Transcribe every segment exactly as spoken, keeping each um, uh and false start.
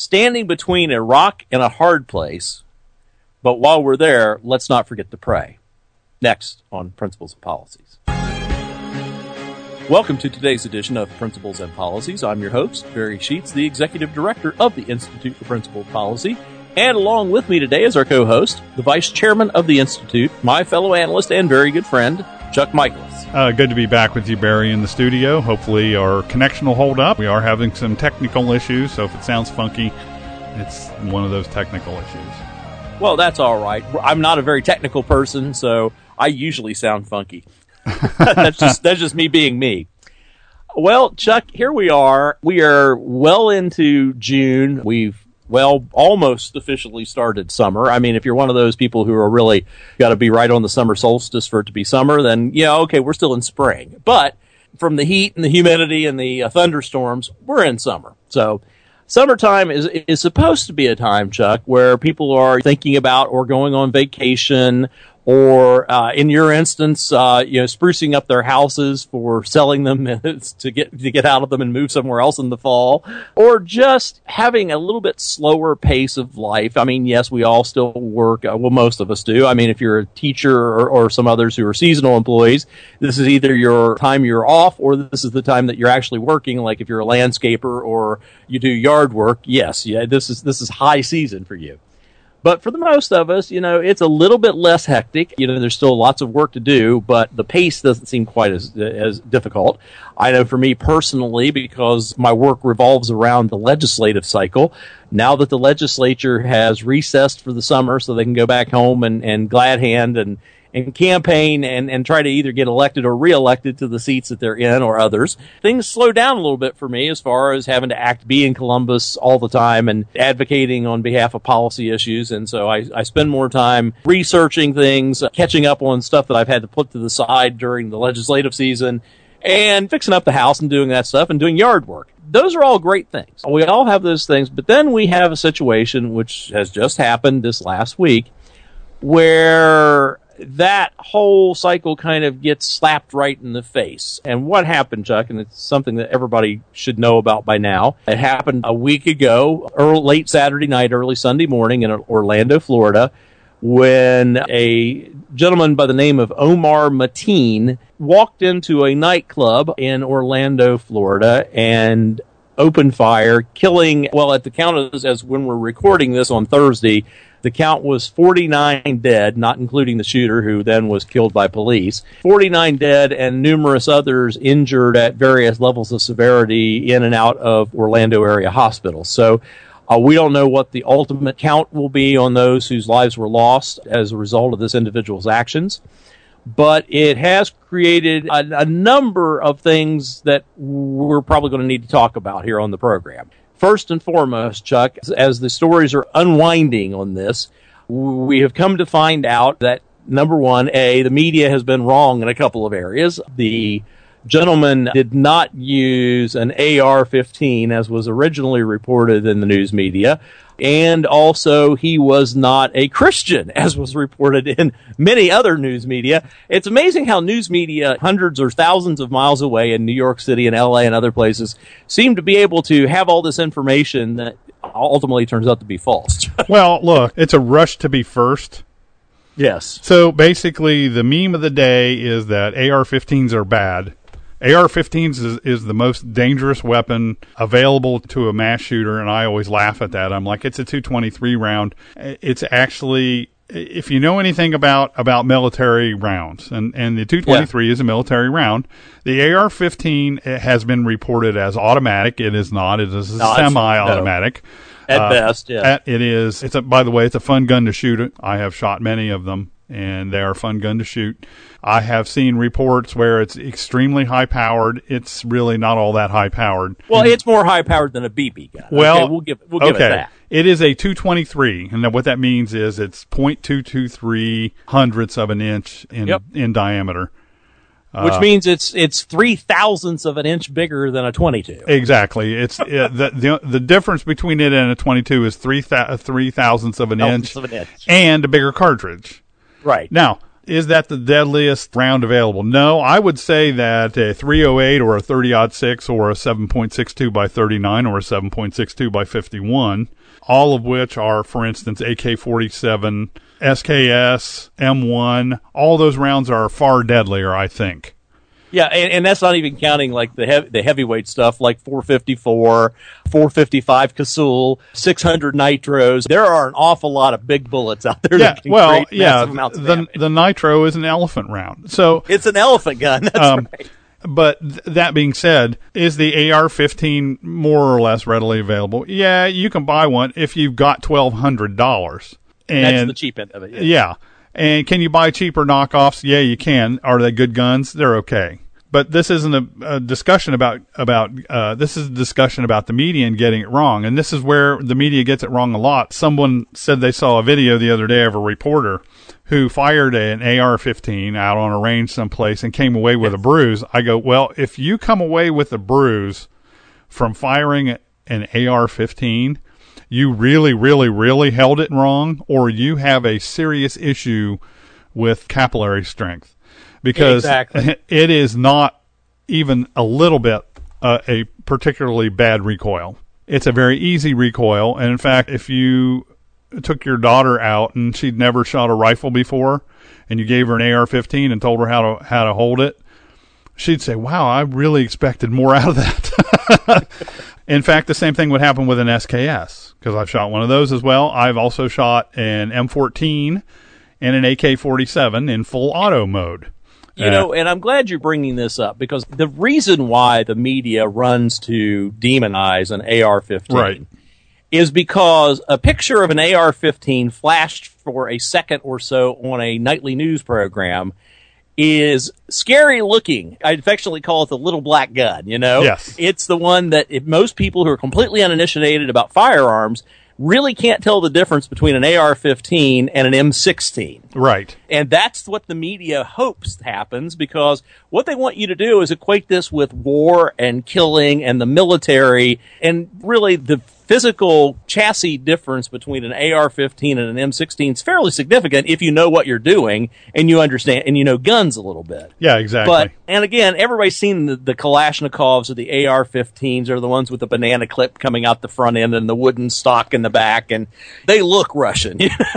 standing between a rock and a hard place, but while we're there, let's not forget to pray. Next on Principles and Policies. Welcome to today's edition of Principles and Policies. I'm your host, Barry Sheets, the Executive Director of the Institute for Principled Policy. And along with me today is our co-host, the Vice Chairman of the Institute, my fellow analyst and very good friend, Chuck Michaelis. Uh, good to be back with you, Barry, in the studio. Hopefully our connection will hold up. We are having some technical issues, so if it sounds funky, it's one of those technical issues. Well, that's all right. I'm not a very technical person, so I usually sound funky. that's just that's just me being me. Well, Chuck, here we are. We are well into June. We've well almost officially started summer. I mean, if you're one of those people who are really got to be right on the summer solstice for it to be summer, then yeah, okay, we're still in spring. But from the heat and the humidity and the uh, thunderstorms, we're in summer. So summertime is is supposed to be a time, Chuck, where people are thinking about or going on vacation, or uh, in your instance, uh, you know, sprucing up their houses for selling them to get to get out of them and move somewhere else in the fall, or just having a little bit slower pace of life. I mean, yes, we all still work. Uh, well, most of us do. I mean, if you're a teacher or, or some others who are seasonal employees, this is either your time you're off or this is the time that you're actually working. Like if you're a landscaper or you do yard work, yes, yeah, this is this is high season for you. But for the most of us, you know, it's a little bit less hectic. You know, there's still lots of work to do, but the pace doesn't seem quite as as difficult. I know for me personally, because my work revolves around the legislative cycle, now that the legislature has recessed for the summer so they can go back home and, and glad hand and, and campaign and, and try to either get elected or reelected to the seats that they're in or others, things slow down a little bit for me as far as having to act, be in Columbus all the time and advocating on behalf of policy issues. And so I, I spend more time researching things, catching up on stuff that I've had to put to the side during the legislative season, and fixing up the house and doing that stuff and doing yard work. Those are all great things. We all have those things, but then we have a situation which has just happened this last week where that whole cycle kind of gets slapped right in the face. And what happened, Chuck, and it's something that everybody should know about by now. It happened a week ago, early, late Saturday night, early Sunday morning in Orlando, Florida, when a gentleman by the name of Omar Mateen walked into a nightclub in Orlando, Florida, and opened fire, killing, well, at the count as, as when we're recording this on Thursday, the count was forty-nine dead, not including the shooter, who then was killed by police. forty-nine dead and numerous others injured at various levels of severity in and out of Orlando area hospitals. So uh, we don't know what the ultimate count will be on those whose lives were lost as a result of this individual's actions. But it has created a, a number of things that we're probably going to need to talk about here on the program. First and foremost, Chuck, as the stories are unwinding on this, we have come to find out that, number one, A, the media has been wrong in a couple of areas. The gentleman did not use an A R fifteen, as was originally reported in the news media, and also he was not a Christian, as was reported in many other news media. It's amazing how news media, hundreds or thousands of miles away in New York City and L A and other places, seem to be able to have all this information that ultimately turns out to be false. Well, look, it's a rush to be first. Yes. So basically, the meme of the day is that A R fifteens are bad. A R fifteens is, is the most dangerous weapon available to a mass shooter, and I always laugh at that. I'm like, it's a two twenty-three round. It's actually, if you know anything about, about military rounds, and, and the two twenty-three yeah. is a military round, the A R fifteen has been reported as automatic. It is not. It is a no, semi-automatic. No. At uh, best, yeah. At, it is. It's a, by the way, it's a fun gun to shoot. I have shot many of them, and they are a fun gun to shoot. I have seen reports where it's extremely high-powered. It's really not all that high-powered. Well, it's more high-powered than a B B gun. Well, okay, we'll give, we'll give okay. it that. It is a two twenty-three, and what that means is it's point two two three hundredths of an inch in yep. in diameter. Which uh, means it's it's three thousandths of an inch bigger than a twenty-two. Exactly. It's it, the, the the difference between it and a twenty-two is three th- three thousandths of an inch, of an inch and a bigger cartridge. Right. Now, is that the deadliest round available? No, I would say that a three oh eight or a thirty aught six or a seven point six two by thirty-nine or a seven point six two by fifty-one, all of which are, for instance, A K forty-seven, S K S, M one, all those rounds are far deadlier, I think. Yeah, and, and that's not even counting like the heavy, the heavyweight stuff like four fifty-four, four fifty-five Casull, six hundred Nitros. There are an awful lot of big bullets out there. Yeah, that can well, create yeah, massive amounts of the damage. the Nitro is an elephant round. So It's an elephant gun. That's um, right. But th- that being said, is the A R fifteen more or less readily available? Yeah, you can buy one if you've got twelve hundred dollars. That's the cheap end of it. Yeah. Yeah. And can you buy cheaper knockoffs? Yeah, you can. Are they good guns? They're okay. But this isn't a, a discussion about, about uh, this is a discussion about the media and getting it wrong. And this is where the media gets it wrong a lot. Someone said they saw a video the other day of a reporter who fired an A R fifteen out on a range someplace and came away with yes. a bruise. I go, well, if you come away with a bruise from firing an A R fifteen, you really, really, really held it wrong, or you have a serious issue with capillary strength. Because exactly. it is not even a little bit uh, a particularly bad recoil. It's a very easy recoil. And in fact, if you took your daughter out and she'd never shot a rifle before and you gave her an A R fifteen and told her how to how to hold it, she'd say, wow, I really expected more out of that. In fact, the same thing would happen with an S K S, because I've shot one of those as well. I've also shot an M fourteen and an A K forty-seven in full auto mode. You know, and I'm glad you're bringing this up, because the reason why the media runs to demonize an A R fifteen right. is because a picture of an A R fifteen flashed for a second or so on a nightly news program is scary looking. I affectionately call it the little black gun, you know? Yes. It's the one that if most people who are completely uninitiated about firearms really can't tell the difference between an A R fifteen and an M sixteen. Right. And that's what the media hopes happens, because what they want you to do is equate this with war and killing and the military, and really the physical chassis difference between an A R fifteen and an M sixteen is fairly significant if you know what you're doing and you understand and you know guns a little bit. Yeah, exactly. But, and again, everybody's seen the, the Kalashnikovs or the A R fifteens, or the ones with the banana clip coming out the front end and the wooden stock in the back, and they look Russian.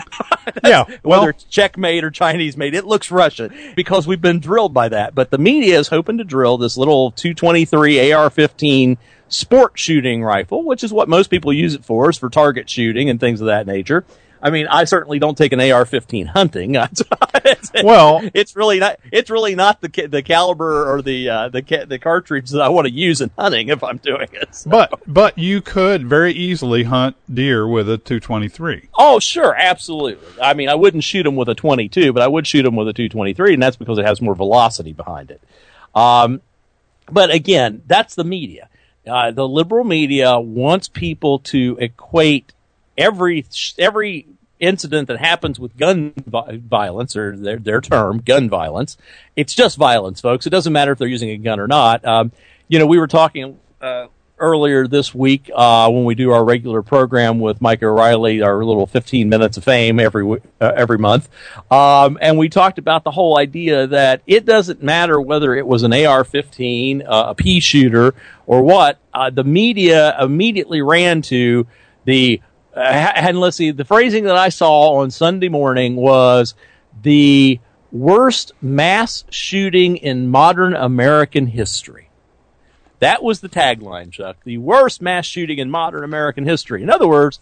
Yeah, well, whether it's Czech-made or Chinese-made, it looks Russian because we've been drilled by that. But the media is hoping to drill this little two twenty-three A R fifteen sport shooting rifle, which is what most people use it for, is for target shooting and things of that nature. I mean, I certainly don't take an A R fifteen hunting. it's, well, it's really not. It's really not the the caliber or the uh, the the cartridge that I want to use in hunting if I'm doing it. So. But but you could very easily hunt deer with a two twenty-three. Oh, sure, absolutely. I mean, I wouldn't shoot them with a twenty-two, but I would shoot them with a two twenty-three, and that's because it has more velocity behind it. Um, but again, that's the media. Uh, the liberal media wants people to equate every every incident that happens with gun vi- violence, or their their term, gun violence. It's just violence, folks. It doesn't matter if they're using a gun or not. Um, you know, we were talking uh, earlier this week uh, when we do our regular program with Mike O'Reilly, our little fifteen minutes of fame every uh, every month, um, and we talked about the whole idea that it doesn't matter whether it was an A R fifteen, uh, a pea shooter, or what. Uh, the media immediately ran to the Uh, and let's see, the phrasing that I saw on Sunday morning was the worst mass shooting in modern American history. That was the tagline, Chuck. The worst mass shooting in modern American history. In other words,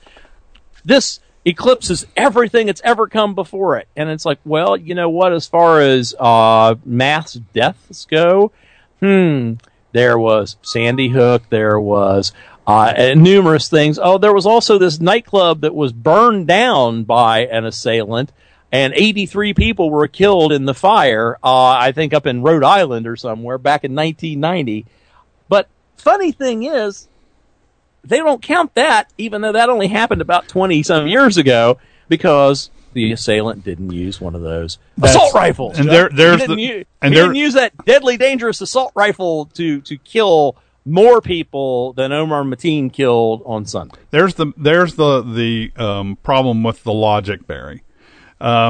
this eclipses everything that's ever come before it. And it's like, well, you know what, as far as uh, mass deaths go, hmm, there was Sandy Hook, there was Uh, and numerous things. Oh, there was also this nightclub that was burned down by an assailant, and eighty-three people were killed in the fire, uh, I think up in Rhode Island or somewhere, back in nineteen ninety. But funny thing is, they don't count that, even though that only happened about twenty-some years ago, because the assailant didn't use one of those That's, assault rifles. And there, there's he didn't, the, use, and he there, didn't use that deadly, dangerous assault rifle to, to kill more people than Omar Mateen killed on Sunday. There's the there's the the um, problem with the logic, Barry. Um,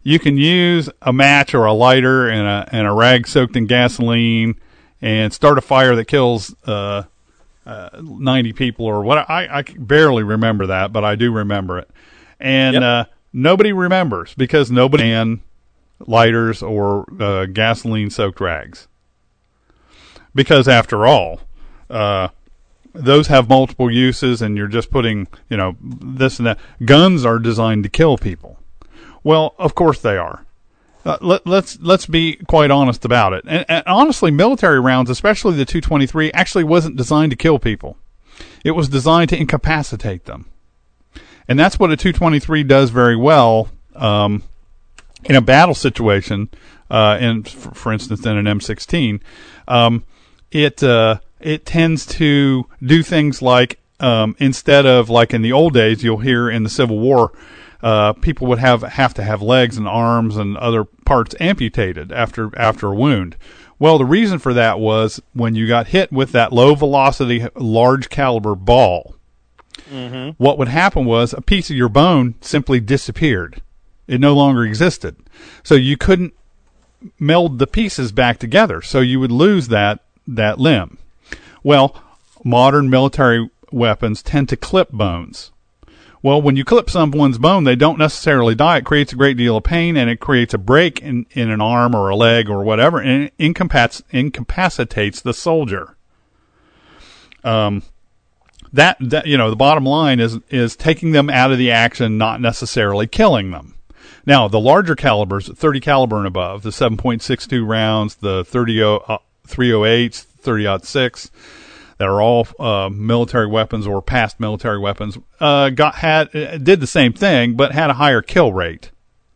you can use a match or a lighter and a and a rag soaked in gasoline and start a fire that kills uh, uh, ninety people or what. I, I barely remember that, but I do remember it. And yep. uh, nobody remembers because nobody can lighters or uh, gasoline soaked rags. Because after all, uh, those have multiple uses, and you're just putting, you know, this and that. Guns are designed to kill people. Well, of course they are. Uh, let, let's let's be quite honest about it. And, and honestly, military rounds, especially the two twenty-three, actually wasn't designed to kill people. It was designed to incapacitate them. And that's what a two twenty-three does very well um, in a battle situation. Uh, and for, for instance, in an M sixteen, um, it uh, it tends to do things like um, instead of like in the old days, you'll hear in the Civil War. Uh, people would have have to have legs and arms and other parts amputated after after a wound. Well, the reason for that was when you got hit with that low velocity, large caliber ball, mm-hmm. what would happen was a piece of your bone simply disappeared. It no longer existed. So you couldn't meld the pieces back together. So you would lose that that limb. Well, modern military weapons tend to clip bones. Well, when you clip someone's bone, they don't necessarily die. It creates a great deal of pain, and it creates a break in, in an arm or a leg or whatever, and it incapac- incapacitates the soldier. Um, that, that you know, the bottom line is is taking them out of the action, not necessarily killing them. Now, the larger calibers, thirty caliber and above, the seven point six two rounds, the thirty three oh eights, thirty aught six. That are all uh, military weapons or past military weapons, uh, got had did the same thing, but had a higher kill rate.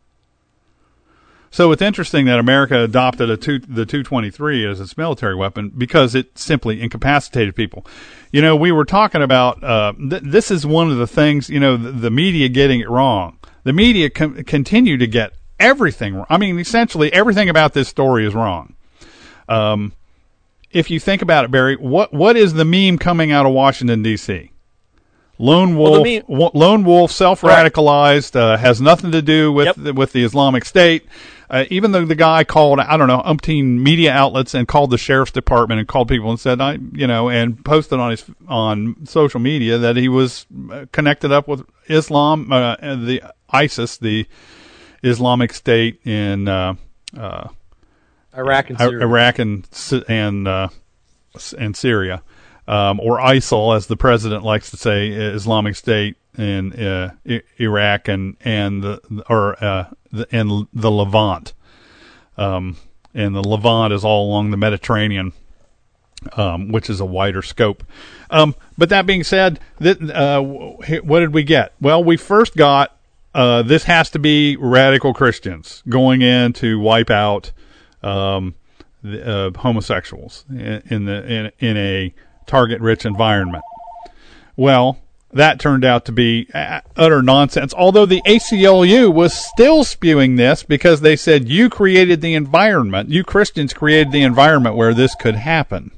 So it's interesting that America adopted a two, the two twenty-three as its military weapon because it simply incapacitated people. You know, we were talking about uh, th- this is one of the things. You know, the, the media getting it wrong. The media com- continue to get everything wrong. I mean, essentially everything about this story is wrong. Um. If you think about it, Barry, what what is the meme coming out of Washington, D C? Lone wolf, well, meme, w- lone wolf, self-radicalized, uh, has nothing to do with yep. the, with the Islamic State. Uh, even though the guy called, I don't know, umpteen media outlets and called the sheriff's department and called people and said, I, you know, and posted on his on social media that he was connected up with Islam, uh, the ISIS, the Islamic State in. Uh, uh, Iraq and Syria. Iraq and and uh, and Syria, um, or ISIL, as the president likes to say, Islamic State in uh, I- Iraq and and the or uh, the, and the Levant, um, and the Levant is all along the Mediterranean, um, which is a wider scope. Um, but that being said, that uh, what did we get? Well, we first got uh, this has to be radical Christians going in to wipe out. Um, the, uh, homosexuals in, in the in, in a target-rich environment. Well, that turned out to be utter nonsense. Although the A C L U was still spewing this because they said you created the environment, you Christians created the environment where this could happen.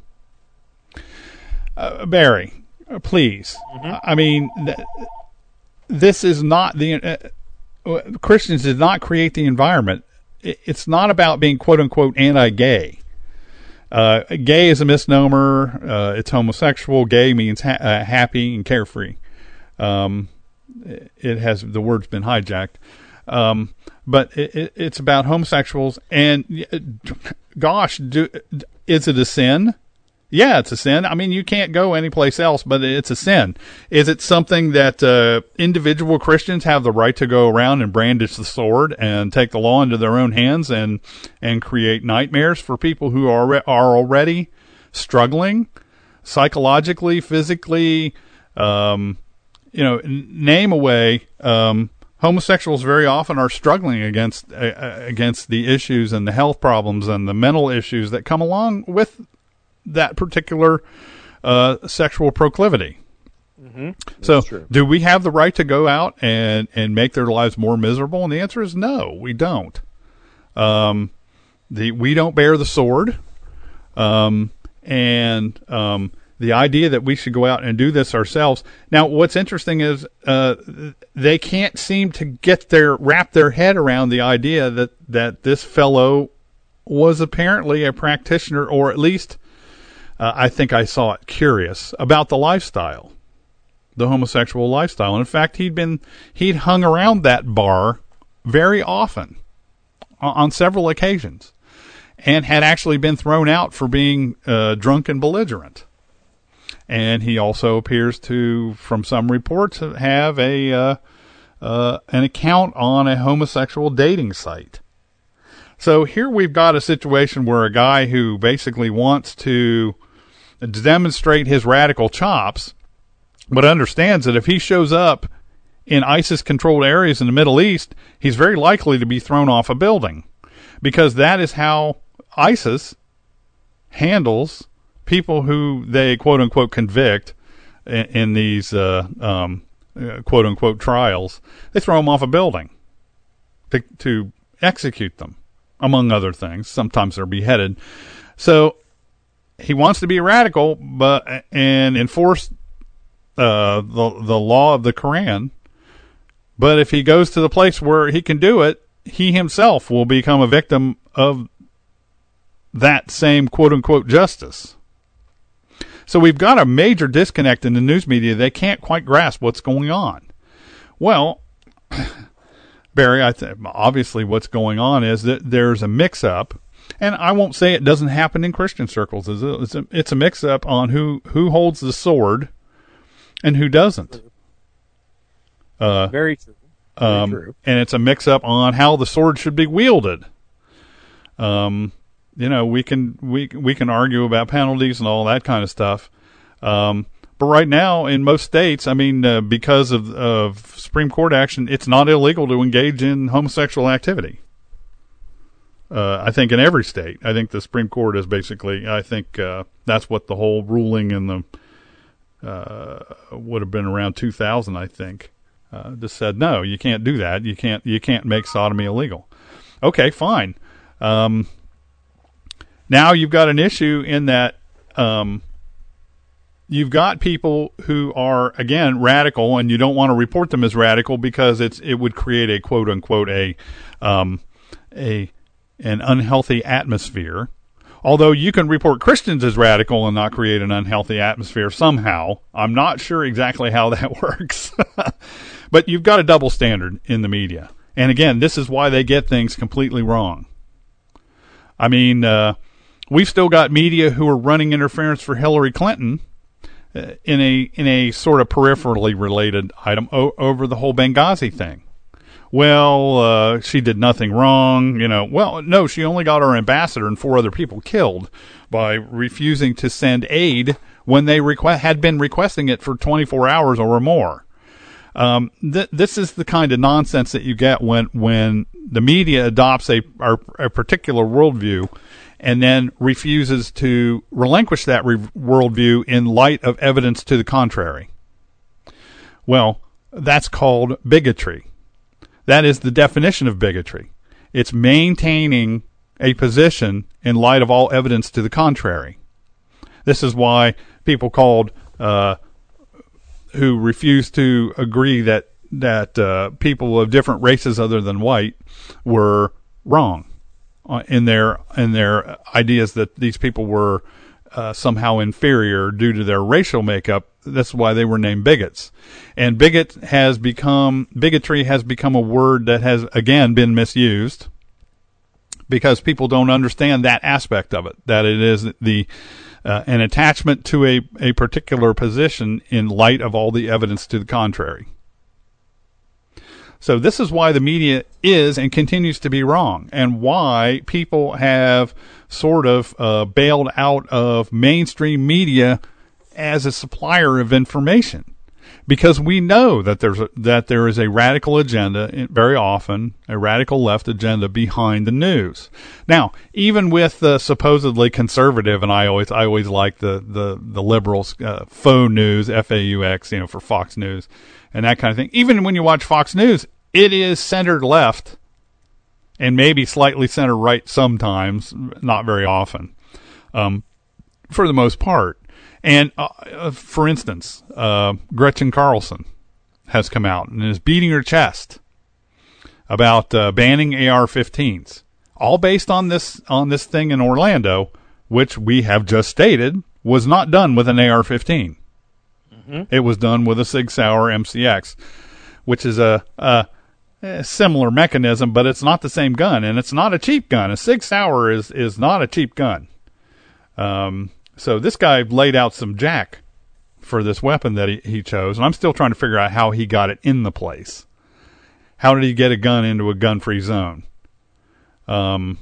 Uh, Barry, please. Mm-hmm. I mean, th- this is not the uh, Christians did not create the environment. It's not about being quote-unquote anti-gay. Uh, gay is a misnomer. Uh, it's homosexual. Gay means ha- uh, happy and carefree. Um, it has the word's been hijacked. Um, but it, it, it's about homosexuals. And gosh, do, is it a sin? Yeah, it's a sin. I mean, you can't go anyplace else, but it's a sin. Is it something that uh, individual Christians have the right to go around and brandish the sword and take the law into their own hands and and create nightmares for people who are are already struggling psychologically, physically? Um, you know, name a way. Um, homosexuals very often are struggling against uh, against the issues and the health problems and the mental issues that come along with that particular uh, sexual proclivity. Mm-hmm. So true. Do we have the right to go out and, and make their lives more miserable? And the answer is no, we don't. Um, the, we don't bear the sword. Um, and um, the idea that we should go out and do this ourselves. Now, what's interesting is uh, they can't seem to get their wrap their head around the idea that, that this fellow was apparently a practitioner, or at least uh, I think I saw it, curious about the lifestyle, the homosexual lifestyle. And in fact, he'd been he'd hung around that bar very often on, on several occasions, and had actually been thrown out for being uh, drunk and belligerent. And he also appears to, from some reports, have a uh, uh, an account on a homosexual dating site. So here we've got a situation where a guy who basically wants to demonstrate his radical chops, but understands that if he shows up in ISIS-controlled areas in the Middle East, he's very likely to be thrown off a building, because that is how ISIS handles people who they quote-unquote convict in, in these uh, um, uh, quote-unquote trials. They throw them off a building to, to execute them, among other things. Sometimes they're beheaded. So he wants to be a radical, but and enforce uh, the the law of the Quran. But if he goes to the place where he can do it, he himself will become a victim of that same quote-unquote justice. So we've got a major disconnect in the news media. They can't quite grasp what's going on. Well, Barry, I th- obviously what's going on is that there's a mix-up, and I won't say it doesn't happen in Christian circles. It's a, it's a mix-up on who, who holds the sword and who doesn't. Uh, Very true. Very um, true. And it's a mix-up on how the sword should be wielded. Um, you know, we can we we can argue about penalties and all that kind of stuff. Um, but right now, in most states, I mean, uh, because of of Supreme Court action, it's not illegal to engage in homosexual activity. Uh, I think in every state. I think the Supreme Court is basically, I think uh, that's what the whole ruling in the uh, would have been around two thousand, I think. Uh, just said, no, you can't do that. You can't you can't make sodomy illegal. Okay, fine. Um, now you've got an issue in that um, you've got people who are, again, radical, and you don't want to report them as radical because it's it would create a quote unquote a um, a an unhealthy atmosphere. Although you can report Christians as radical and not create an unhealthy atmosphere somehow. I'm not sure exactly how that works. But you've got a double standard in the media. And again, this is why they get things completely wrong. I mean, uh, we've still got media who are running interference for Hillary Clinton uh, in a in a sort of peripherally related item o- over the whole Benghazi thing. Well, uh, she did nothing wrong, you know. Well, no, she only got our ambassador and four other people killed by refusing to send aid when they requ- had been requesting it for twenty-four hours or more. Um, th- this is the kind of nonsense that you get when, when the media adopts a, a, a particular worldview and then refuses to relinquish that re- worldview in light of evidence to the contrary. Well, that's called bigotry. That is the definition of bigotry. It's maintaining a position in light of all evidence to the contrary. This is why people called uh, who refuse to agree that that uh, people of different races other than white were wrong in their in their ideas that these people were uh, somehow inferior due to their racial makeup. That's why they were named bigots. And bigot has become, bigotry has become a word that has, again, been misused because people don't understand that aspect of it, that it is the uh, an attachment to a, a particular position in light of all the evidence to the contrary. So this is why the media is and continues to be wrong, and why people have sort of uh, bailed out of mainstream media as a supplier of information, because we know that there's a, that there is a radical agenda, very often a radical left agenda behind the news. Now, even with the supposedly conservative, and I always I always like the the the liberals, uh, faux news, F A U X, you know, for Fox News and that kind of thing. Even when you watch Fox News, it is centered left and maybe slightly center right sometimes, not very often, um, for the most part. And uh, for instance, uh, Gretchen Carlson has come out and is beating her chest about uh, banning A R fifteens, all based on this on this thing in Orlando, which we have just stated was not done with an A R fifteen. Mm-hmm. It was done with a Sig Sauer M C X, which is a, a, a similar mechanism, but it's not the same gun, and it's not a cheap gun. A Sig Sauer is is not a cheap gun. Um. So this guy laid out some jack for this weapon that he, he chose, and I'm still trying to figure out how he got it in the place. How did he get a gun into a gun-free zone? Um,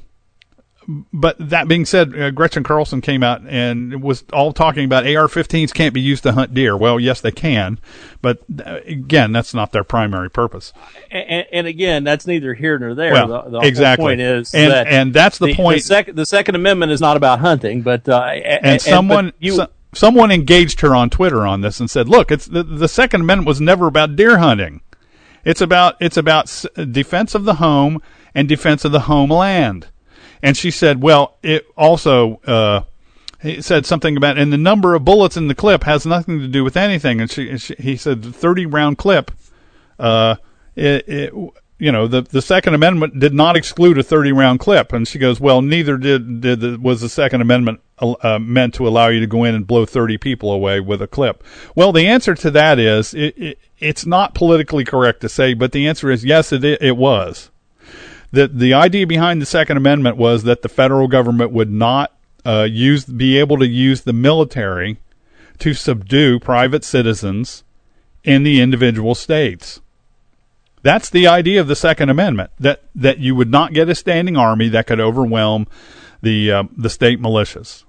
but that being said, uh, Gretchen Carlson came out and was all talking about A R fifteens can't be used to hunt deer. Well, yes, they can, but uh, again, that's not their primary purpose. And, and again, that's neither here nor there. Well, the, the exactly. whole point is and, that and that's the, the point. The, sec- the Second Amendment is not about hunting, but uh, and, and someone but you, so, someone engaged her on Twitter on this and said, "Look, it's the, the Second Amendment was never about deer hunting. It's about it's about s- defense of the home and defense of the homeland." And she said, well, it also, uh, he said something about, and the number of bullets in the clip has nothing to do with anything. And she, she he said, the thirty round clip, uh, it, it, you know, the, the Second Amendment did not exclude a thirty round clip. And she goes, well, neither did, did the, was the Second Amendment uh, meant to allow you to go in and blow thirty people away with a clip. Well, the answer to that is, it, it, it's not politically correct to say, but the answer is yes, it, it was. The the idea behind the Second Amendment was that the federal government would not uh, use be able to use the military to subdue private citizens in the individual states. That's the idea of the Second Amendment, that that you would not get a standing army that could overwhelm the uh, the state militias.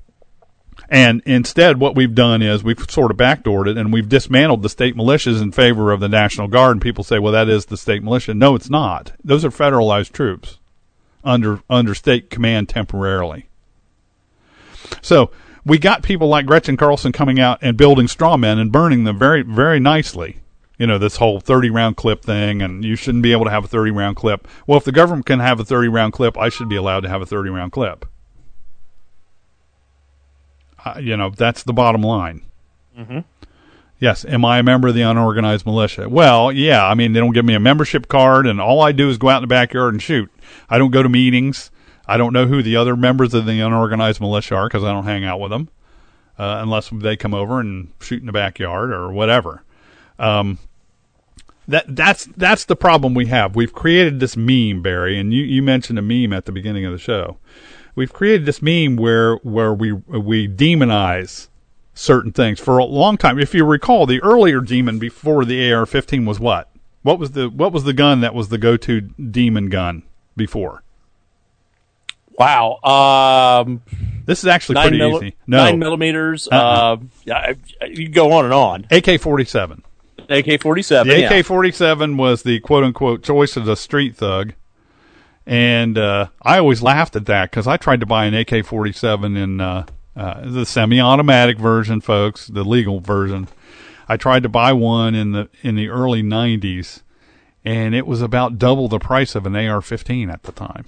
And instead, what we've done is we've sort of backdoored it, and we've dismantled the state militias in favor of the National Guard. And people say, well, that is the state militia. No, it's not. Those are federalized troops under under state command temporarily. So we got people like Gretchen Carlson coming out and building straw men and burning them very, very nicely. You know, this whole thirty round clip thing, and you shouldn't be able to have a thirty round clip. Well, if the government can have a thirty round clip, I should be allowed to have a thirty round clip. Uh, you know, that's the bottom line. Mm-hmm. Yes. Am I a member of the unorganized militia? Well, yeah. I mean, they don't give me a membership card, and all I do is go out in the backyard and shoot. I don't go to meetings. I don't know who the other members of the unorganized militia are because I don't hang out with them uh, unless they come over and shoot in the backyard or whatever. Um, that that's that's the problem we have. We've created this meme, Barry, and you, you mentioned a meme at the beginning of the show. We've created this meme where where we we demonize certain things for a long time. If you recall, the earlier demon before the A R fifteen was what? What was the what was the gun that was the go-to demon gun before? Wow. Um, this is actually pretty milli- easy. No. Nine millimeters. Uh-uh. Uh, you go on and on. A K forty-seven. A K forty-seven. The A K forty-seven was the quote-unquote choice of the street thug. And uh, I always laughed at that because I tried to buy an A K forty-seven in uh, uh, the semi-automatic version, folks, the legal version. I tried to buy one in the in the early nineties, and it was about double the price of an A R fifteen at the time.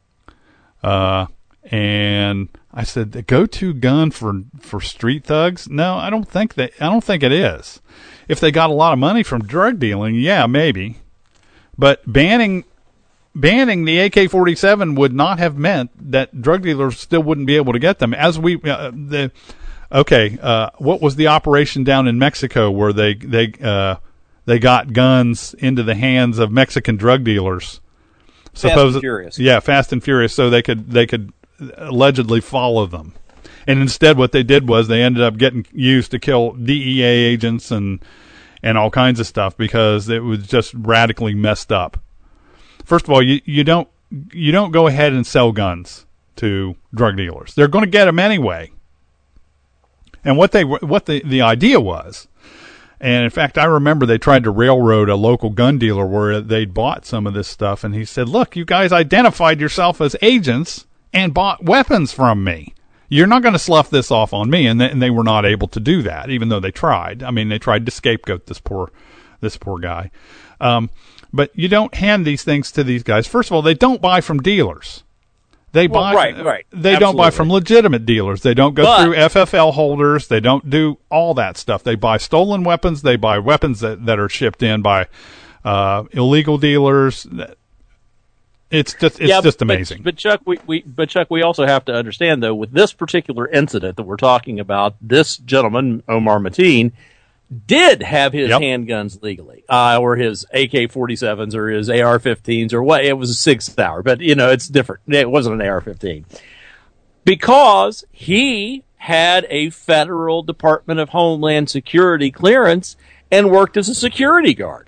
Uh, and I said, the go-to gun for for street thugs? No, I don't think that. I don't think it is. If they got a lot of money from drug dealing, yeah, maybe. But banning. Banning the A K forty-seven would not have meant that drug dealers still wouldn't be able to get them. As we, uh, the, okay, uh, what was the operation down in Mexico where they they uh, they got guns into the hands of Mexican drug dealers? Fast Suppose, and Furious. Yeah, Fast and Furious, so they could they could allegedly follow them. And instead, what they did was they ended up getting used to kill D E A agents and and all kinds of stuff because it was just radically messed up. First of all, you, you don't you don't go ahead and sell guns to drug dealers. They're going to get them anyway. And what they what the, the idea was, and in fact, I remember they tried to railroad a local gun dealer where they'd bought some of this stuff, and he said, "Look, you guys identified yourself as agents and bought weapons from me. You're not going to slough this off on me." And they, and they were not able to do that, even though they tried. I mean, they tried to scapegoat this poor this poor guy. Um, But you don't hand these things to these guys. First of all, they don't buy from dealers. They well, buy, right, right. They Absolutely. don't buy from legitimate dealers. They don't go But, through F F L holders. They don't do all that stuff. They buy stolen weapons. They buy weapons that, that are shipped in by uh, illegal dealers. It's just, it's yeah, just but, amazing. But Chuck, we, we, but Chuck, we also have to understand though, with this particular incident that we're talking about, this gentleman, Omar Mateen, did have his yep. handguns legally, uh, or his A K forty-sevens or his A R fifteens or what. It was a six hour, but you know, it's different. It wasn't an A R fifteen because he had a federal Department of Homeland Security clearance and worked as a security guard.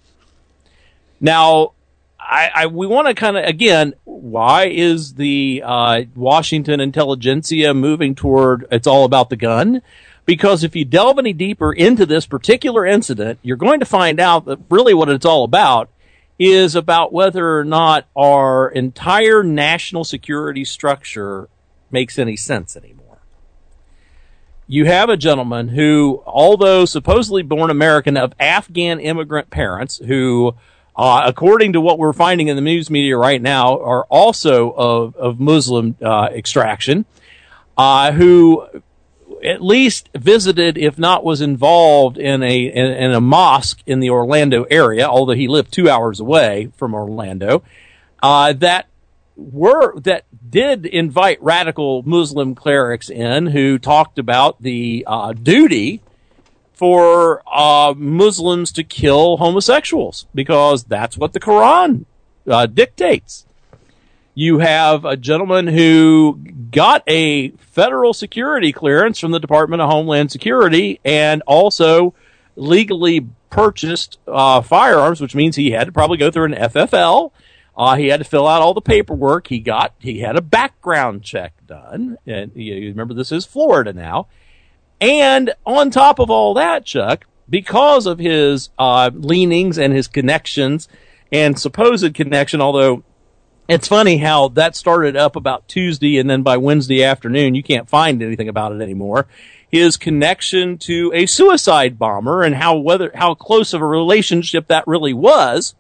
Now, I, I we want to kind of, again, why is the uh, Washington intelligentsia moving toward it's all about the gun? Because if you delve any deeper into this particular incident, you're going to find out that really what it's all about is about whether or not our entire national security structure makes any sense anymore. You have a gentleman who, although supposedly born American of Afghan immigrant parents, who, uh, according to what we're finding in the news media right now, are also of, of Muslim uh, extraction, uh, who at least visited, if not was involved in a in, in a mosque in the Orlando area, although he lived two hours away from Orlando, uh, that were that did invite radical Muslim clerics in who talked about the uh, duty for uh, Muslims to kill homosexuals because that's what the Quran uh, dictates. You have a gentleman who got a federal security clearance from the Department of Homeland Security and also legally purchased uh, firearms, which means he had to probably go through an F F L. Uh, he had to fill out all the paperwork. He got he had a background check done. And you remember, this is Florida now. And on top of all that, Chuck, because of his uh, leanings and his connections and supposed connection, although it's funny how that started up about Tuesday, and then by Wednesday afternoon, you can't find anything about it anymore. His connection to a suicide bomber and how whether how close of a relationship that really was,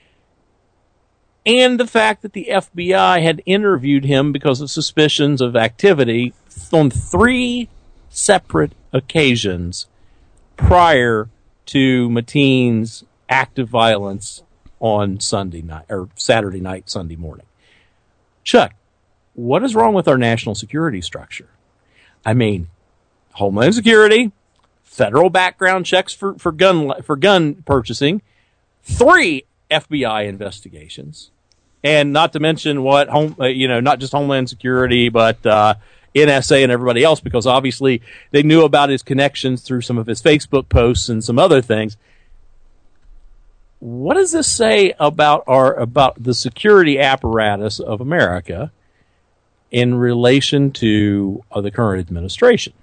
and the fact that the F B I had interviewed him because of suspicions of activity on three separate occasions prior to Mateen's act of violence on Sunday night or Saturday night, Sunday morning. Chuck, what is wrong with our national security structure? I mean, Homeland Security, federal background checks for, for gun for gun purchasing, three F B I investigations, and not to mention what home uh, you know, not just Homeland Security, but uh, N S A and everybody else, because obviously they knew about his connections through some of his Facebook posts and some other things. What does this say about our about the security apparatus of America in relation to uh, the current administration?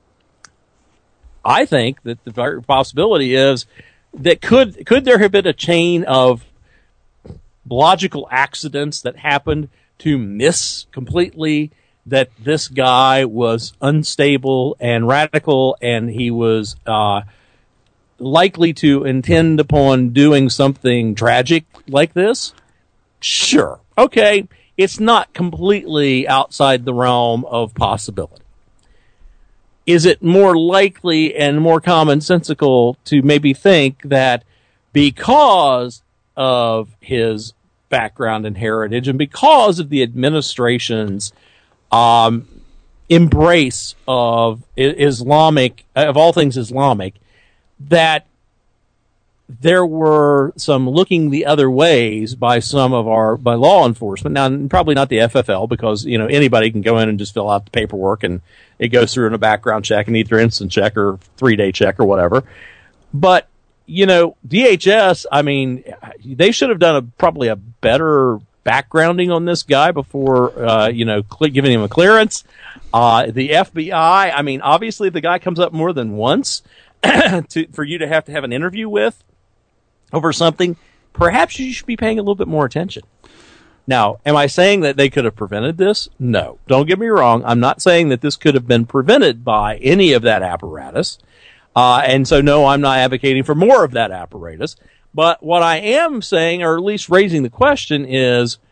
I think that the possibility is that could could there have been a chain of logical accidents that happened to miss completely that this guy was unstable and radical, and he was uh, likely to intend upon doing something tragic like this? Sure. Okay. It's not completely outside the realm of possibility. Is it more likely and more commonsensical to maybe think that because of his background and heritage and because of the administration's um, embrace of Islamic, of all things Islamic, that there were some looking the other ways by some of our, by law enforcement. Now, probably not the F F L, because, you know, anybody can go in and just fill out the paperwork and it goes through in a background check and either instant check or three day check or whatever. But, you know, D H S, I mean, they should have done a, probably a better backgrounding on this guy before, uh, you know, cl- giving him a clearance. Uh, the F B I, I mean, obviously the guy comes up more than once to, for you to have to have an interview with over something. Perhaps you should be paying a little bit more attention. Now, am I saying that they could have prevented this? No. Don't get me wrong. I'm not saying that this could have been prevented by any of that apparatus. Uh, and so, no, I'm not advocating for more of that apparatus. But what I am saying, or at least raising the question, is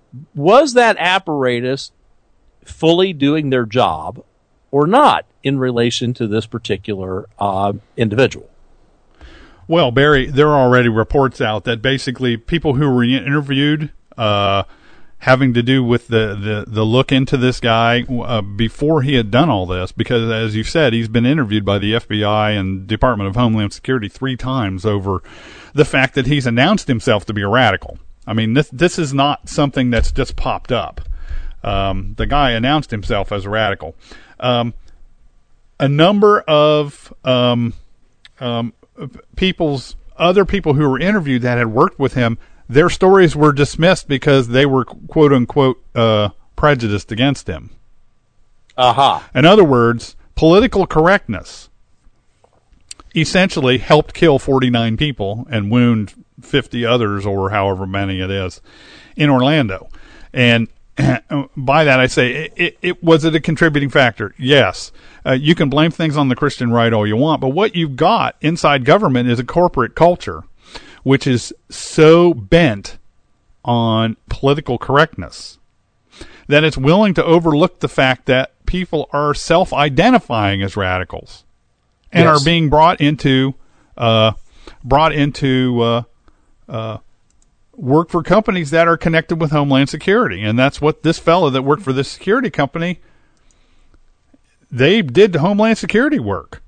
was that apparatus fully doing their job or not in relation to this particular uh, individual? Well, Barry, there are already reports out that basically people who were interviewed uh, having to do with the, the, the look into this guy uh, before he had done all this, because as you said, he's been interviewed by the F B I and Department of Homeland Security three times over the fact that he's announced himself to be a radical. I mean, this this is not something that's just popped up. Um, the guy announced himself as a radical. Um, a number of um, um, people's other people who were interviewed that had worked with him, their stories were dismissed because they were quote unquote uh, prejudiced against him. Aha. Uh-huh. In other words, political correctness essentially helped kill forty-nine people and wound fifty others, or however many it is, in Orlando. And by that I say, it, it, it was it a contributing factor? Yes. Uh, you can blame things on the Christian right all you want, but what you've got inside government is a corporate culture which is so bent on political correctness that it's willing to overlook the fact that people are self-identifying as radicals and yes. are being brought into uh, brought into uh, uh, work for companies that are connected with Homeland Security. And that's what this fellow that worked for this security company, they did Homeland Security work.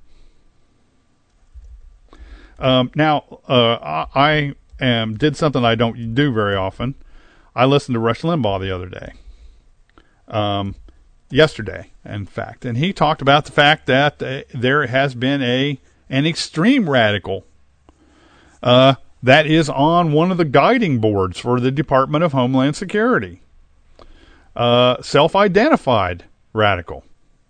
Um, now, uh, I am, did something I don't do very often. I listened to Rush Limbaugh the other day. Um, yesterday, in fact. And he talked about the fact that uh, there has been a an extreme radical uh, that is on one of the guiding boards for the Department of Homeland Security. Uh, self-identified radical.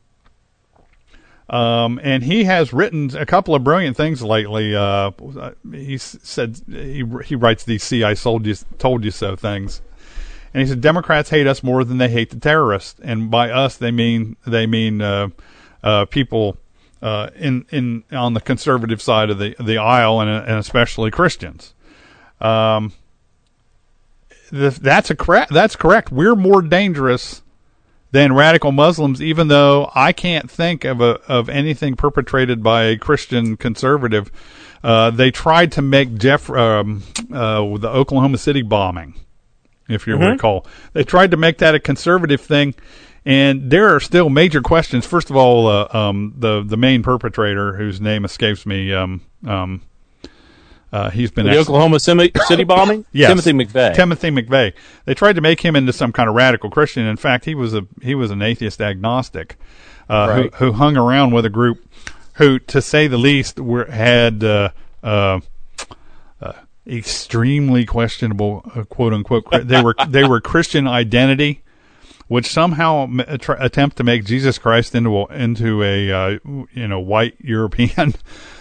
Um, and he has written a couple of brilliant things lately. Uh, he said he he writes these "See, I sold you, told you so" things, and he said Democrats hate us more than they hate the terrorists, and by us they mean they mean uh, uh, people uh, in in on the conservative side of the the aisle, and, and especially Christians. Um, the, that's a correct. That's correct. We're more dangerous than radical Muslims, even though I can't think of a of anything perpetrated by a Christian conservative. Uh, they tried to make Jeff um, uh, the Oklahoma City bombing, if you mm-hmm. recall. They tried to make that a conservative thing, and there are still major questions. First of all, uh, um, the the main perpetrator, whose name escapes me, um, um, Uh, he's been the ex- Oklahoma City bombing. Yes, Timothy McVeigh. Timothy McVeigh. They tried to make him into some kind of radical Christian. In fact, he was a he was an atheist agnostic uh, right. who, who hung around with a group who, to say the least, were had uh, uh, uh, extremely questionable uh, quote unquote. They were they were Christian identity, which somehow tra- attempt to make Jesus Christ into a, into a uh, you know white European.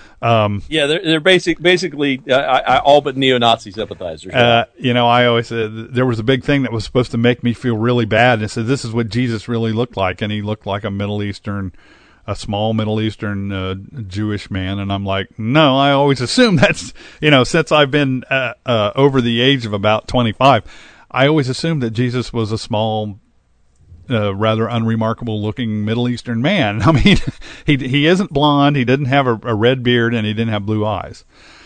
Um, yeah, they're, they're basic, basically uh, I, I, all but neo-Nazi sympathizers. Uh, you know, I always said there was a big thing that was supposed to make me feel really bad. And it said, this is what Jesus really looked like. And he looked like a Middle Eastern, a small Middle Eastern uh, Jewish man. And I'm like, no, I always assume that's, you know, since I've been uh, uh, over the age of about twenty-five, I always assumed that Jesus was a small Uh, rather unremarkable looking Middle Eastern man. I mean, he he isn't blonde, he didn't have a, a red beard, and he didn't have blue eyes.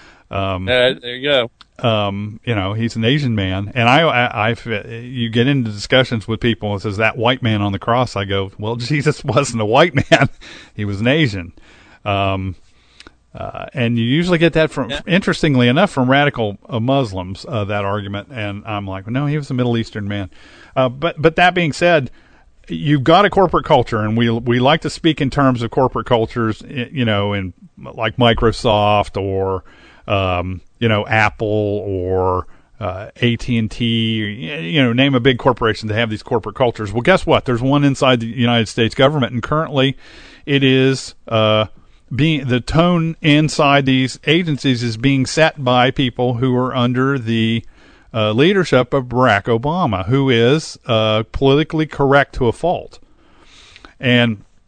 Um, uh, there you go. Um, you know, he's an Asian man, and I, I, I've, you get into discussions with people and says that white man on the cross. I go, well, Jesus wasn't a white man; he was an Asian. Um, uh, and you usually get that from, yeah. interestingly enough, from radical uh, Muslims. Uh, that argument, and I'm like, no, he was a Middle Eastern man. Uh, but but that being said, you've got a corporate culture, and we we like to speak in terms of corporate cultures, you know, in like Microsoft or um, you know Apple or uh, A T and T, you know, name a big corporation that have these corporate cultures. Well, guess what? There's one inside the United States government, and currently, it is uh, being the tone inside these agencies is being set by people who are under the Uh, leadership of Barack Obama, who is uh, politically correct to a fault. And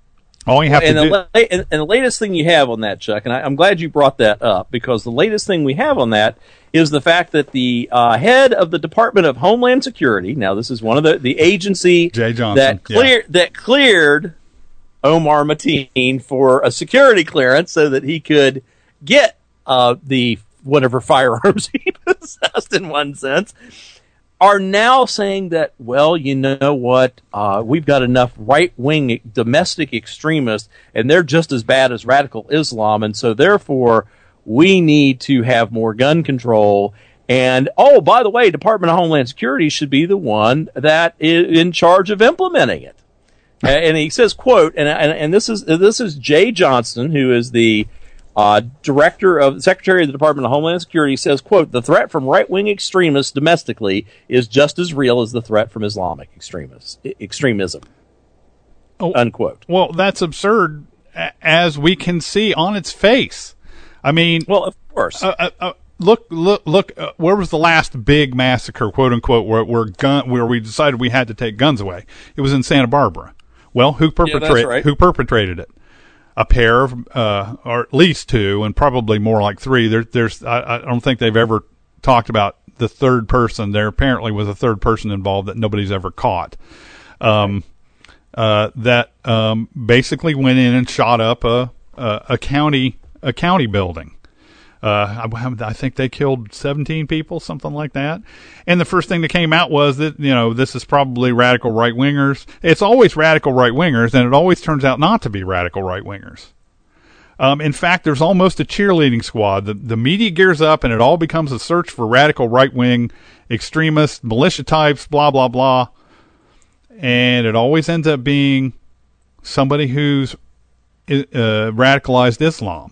All you have and to the do. La- and, and the latest thing you have on that, Chuck, and I, I'm glad you brought that up, because the latest thing we have on that is the fact that the uh, head of the Department of Homeland Security, now this is one of the, the agency Jay Johnson, that, clear, yeah. that cleared Omar Mateen for a security clearance so that he could get uh, the whatever firearms he possessed in one sense, are now saying that, well, you know what, uh, we've got enough right-wing domestic extremists, and they're just as bad as radical Islam, and so therefore we need to have more gun control. And, oh, by the way, Department of Homeland Security should be the one that is in charge of implementing it. And he says, quote, and, and, and this is this is Jay Johnson, who is the Uh, director of Secretary of the Department of Homeland Security, says, quote, the threat from right-wing extremists domestically is just as real as the threat from Islamic extremists, extremism, oh, unquote. Well, that's absurd, as we can see on its face. I mean, well, of course. Uh, uh, uh, look, look, look. Uh, where was the last big massacre, quote unquote, where where gun where we decided we had to take guns away? It was in Santa Barbara. Well, who perpetrated? Yeah, right. Who perpetrated it? A pair of, uh, or at least two, and probably more like three. There, there's, I, I don't think they've ever talked about the third person. There apparently was a third person involved that nobody's ever caught. Um, uh, that um, basically went in and shot up a a, a county a county building. Uh, I, I think they killed seventeen people, something like that. And the first thing that came out was that, you know, this is probably radical right-wingers. It's always radical right-wingers, and it always turns out not to be radical right-wingers. Um, in fact, there's almost a cheerleading squad. The, the media gears up, and it all becomes a search for radical right-wing extremists, militia types, blah, blah, blah. And it always ends up being somebody who's uh, radicalized Islam.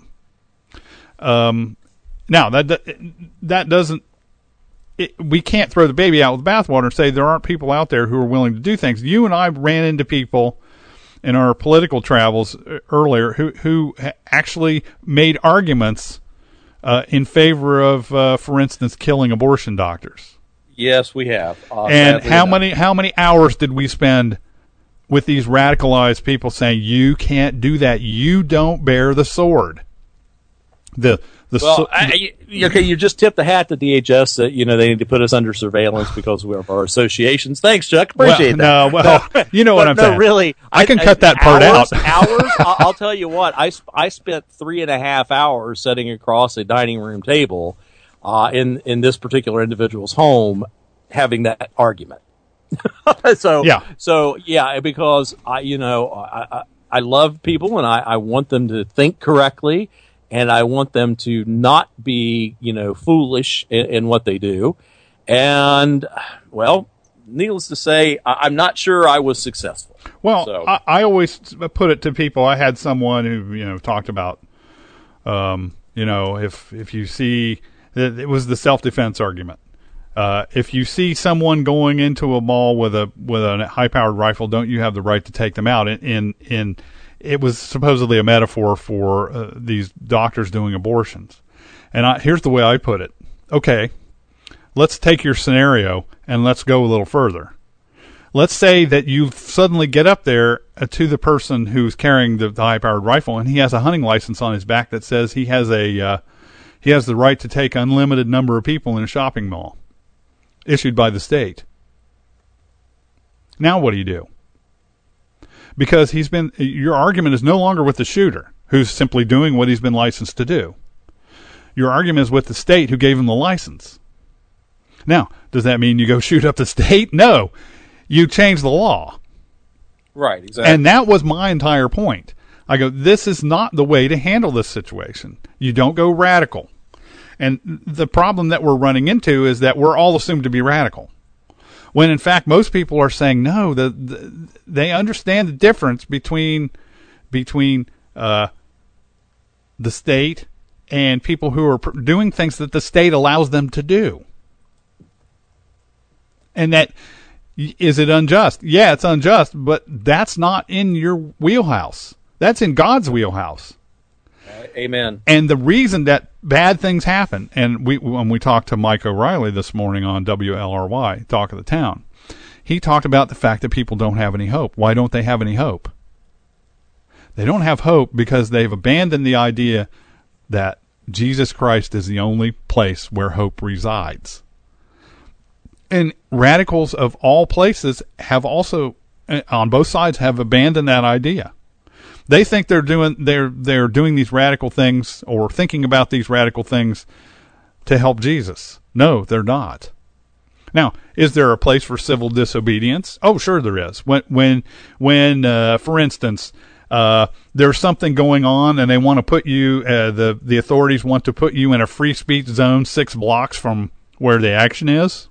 Um, now that, that, that doesn't, it, we can't throw the baby out with the bathwater and say there aren't people out there who are willing to do things. You and I ran into people in our political travels earlier who, who actually made arguments, uh, in favor of, uh, for instance, killing abortion doctors. Yes, we have. Uh, and how many, how many hours did we spend with these radicalized people saying, you can't do that. You don't bear the sword. The the well, so, I, you, okay, you just tipped the hat to D H S that, you know, they need to put us under surveillance because we have our associations. Thanks, Chuck. Appreciate well, that. No, well, you know what I'm no, saying. No, really, I can I, cut that part hours, out. hours. I'll, I'll tell you what. I I spent three and a half hours sitting across a dining room table, uh, in in this particular individual's home, having that argument. so yeah, so yeah, because I, you know, I I, I love people and I, I want them to think correctly. And I want them to not be, you know, foolish in, in what they do. And, well, needless to say, I, I'm not sure I was successful. Well, so. I, I always put it to people. I had someone who, you know, talked about, um, you know, if if you see, it was the self-defense argument. Uh, if you see someone going into a mall with a with a high-powered rifle, don't you have the right to take them out? In in, in it was supposedly a metaphor for uh, these doctors doing abortions. And I, here's the way I put it. Okay, let's take your scenario and let's go a little further. Let's say that you suddenly get up there uh, to the person who's carrying the, the high-powered rifle, and he has a hunting license on his back that says he has a uh, he has the right to take unlimited number of people in a shopping mall, issued by the state. Now what do you do? Because he's been, your argument is no longer with the shooter, who's simply doing what he's been licensed to do. Your argument is with the state who gave him the license. Now, does that mean you go shoot up the state? No. You change the law. Right, exactly. And that was my entire point. I go, this is not the way to handle this situation. You don't go radical. And the problem that we're running into is that we're all assumed to be radical. When in fact most people are saying no, the, the, they understand the difference between between uh, the state and people who are pr- doing things that the state allows them to do. And that, is it unjust? Yeah, it's unjust, but that's not in your wheelhouse. That's in God's wheelhouse. Uh, amen. And the reason that bad things happen, and we when we talked to Mike O'Reilly this morning on W L R Y, Talk of the Town, he talked about the fact that people don't have any hope. Why don't they have any hope? They don't have hope because they've abandoned the idea that Jesus Christ is the only place where hope resides. And radicals of all places have also, on both sides, have abandoned that idea. They think they're doing they're they're doing these radical things or thinking about these radical things to help Jesus. No, they're not. Now, is there a place for civil disobedience? Oh, sure there is. When when when uh, for instance, uh, there's something going on and they want to put you uh, the the authorities want to put you in a free speech zone six blocks from where the action is.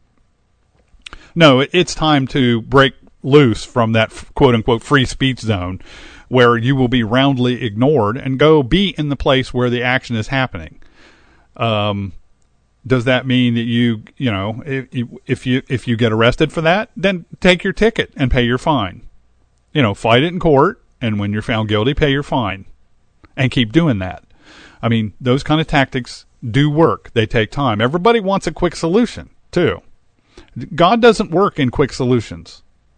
No, it's time to break loose from that quote unquote free speech zone where you will be roundly ignored and go be in the place where the action is happening. Um, does that mean that you, you know, if, if you, if you get arrested for that, then take your ticket and pay your fine, you know, fight it in court. And when you're found guilty, pay your fine and keep doing that. I mean, those kind of tactics do work. They take time. Everybody wants a quick solution too. God doesn't work in quick solutions.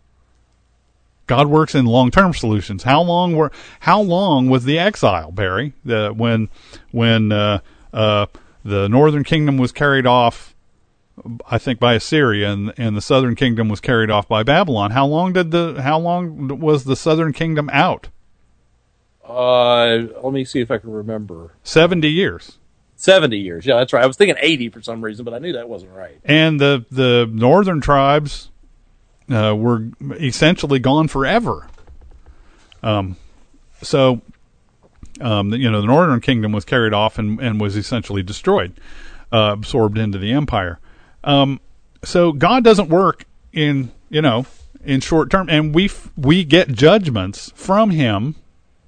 God works in long-term solutions. How long were? How long was the exile, Barry? The, when when uh, uh, the northern kingdom was carried off, I think by Assyria, and and the southern kingdom was carried off by Babylon. How long did the? How long was the southern kingdom out? Uh, let me see if I can remember. Seventy years. Seventy years. Yeah, that's right. I was thinking eighty for some reason, but I knew that wasn't right. And the the northern tribes Uh, were essentially gone forever. Um, so, um, you know, the Northern Kingdom was carried off and, and was essentially destroyed, uh, absorbed into the empire. Um, so God doesn't work in, you know, in short term, and we f- we get judgments from Him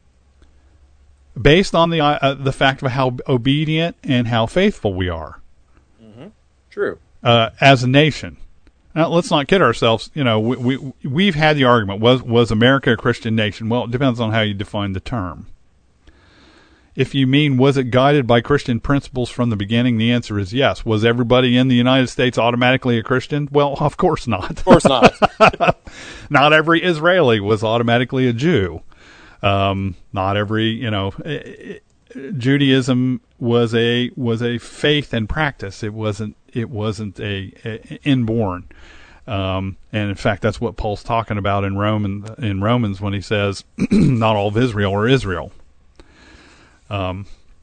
based on the uh, the fact of how obedient and how faithful we are. Mm-hmm. True. Uh, as a nation. Now, let's not kid ourselves. You know, we, we, we've had the argument, was was America a Christian nation? Well, it depends on how you define the term. If you mean, was it guided by Christian principles from the beginning, the answer is yes. Was everybody in the United States automatically a Christian? Well, of course not. Of course not. Not every Israeli was automatically a Jew. Um, not every, you know, Judaism was a was a faith and practice. It wasn't it wasn't a, a inborn. Um, and in fact, that's what Paul's talking about in Roman in Romans when he says, "Not all of Israel are Israel." Um.